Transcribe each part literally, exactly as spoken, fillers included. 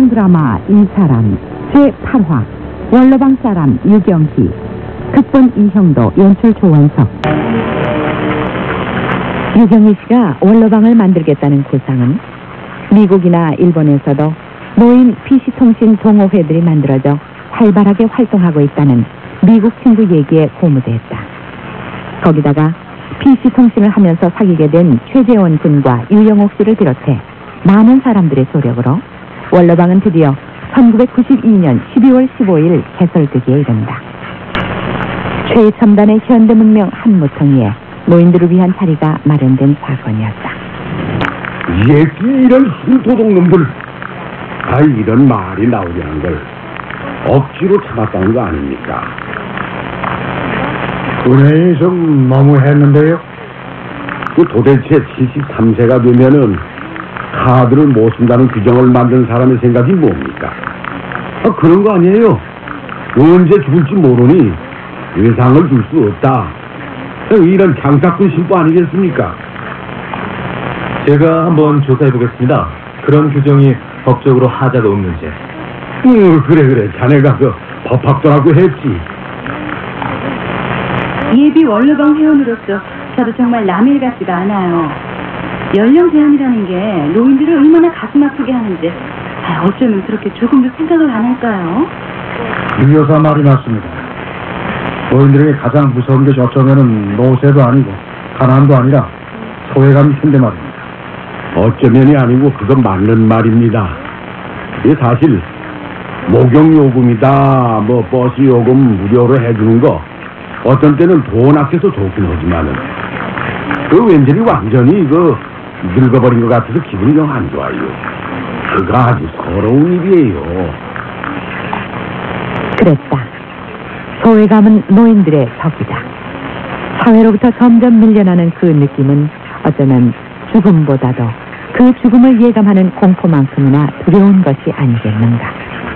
드라마 이 사람 제팔 화 원로방 사람 유경희, 극본 이형도, 연출 조원석. 유경희 씨가 원로방을 만들겠다는 구상은 미국이나 일본에서도 노인 피씨통신 동호회들이 만들어져 활발하게 활동하고 있다는 미국 친구 얘기에 고무됐다. 거기다가 피씨통신을 하면서 사귀게 된 최재원 군과 유영옥 씨를 비롯해 많은 사람들의 조력으로 원로방은 드디어 천구백구십이 년 십이월 십오일 개설되기에 이른다. 최첨단의 현대문명 한 모퉁이에 노인들을 위한 자리가 마련된 사건이었다. 얘기 이런 흰도둑놈들, 아 이런 말이 나오려는 걸 억지로 참았다는 거 아닙니까? 은행이 좀 너무했는데요. 그 도대체 칠십삼 세가 되면은 카드를 못 쓴다는 규정을 만든 사람의 생각이 뭡니까? 아 그런 거 아니에요. 언제 죽을지 모르니 외상을 줄 수 없다. 이런 장사꾼 신부 아니겠습니까? 제가 한번 조사해보겠습니다. 그런 규정이 법적으로 하자가 없는지. 어, 그래 그래 자네가 그 법학도라고 했지. 예비 원로방 회원으로서 저도 정말 남일 같지가 않아요. 연령 제한이라는 게 노인들을 얼마나 가슴 아프게 하는지 아, 어쩌면 그렇게 조금도 생각을 안 할까요? 유 여사 말이 맞습니다. 노인들에게 가장 무서운 게 어쩌면은 노쇠도 아니고 가난도 아니라 소외감이 큰데 말입니다. 어쩌면이 아니고 그건 맞는 말입니다. 이게 사실 목욕요금이다 뭐 버스 요금 무료로 해주는 거 어떤 때는 돈 아껴서 좋긴 하지만은 그 왠지 완전히 그 늙어버린 것 같아서 기분이 영 안 좋아요. 그거 아주 서러운 일이에요. 그랬다. 소외감은 노인들의 적이다. 사회로부터 점점 밀려나는 그 느낌은 어쩌면 죽음보다도 그 죽음을 예감하는 공포만큼이나 두려운 것이 아니겠는가.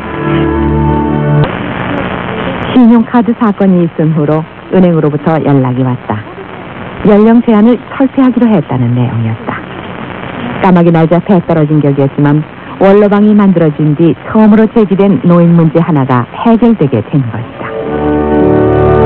신용카드 사건이 있은 후로 은행으로부터 연락이 왔다. 연령 제한을 설치하기로 했다는 내용이었다. 까마귀 날자 배 떨어진 격이었지만 원로방이 만들어진 뒤 처음으로 제기된 노인 문제 하나가 해결되게 된 것이다.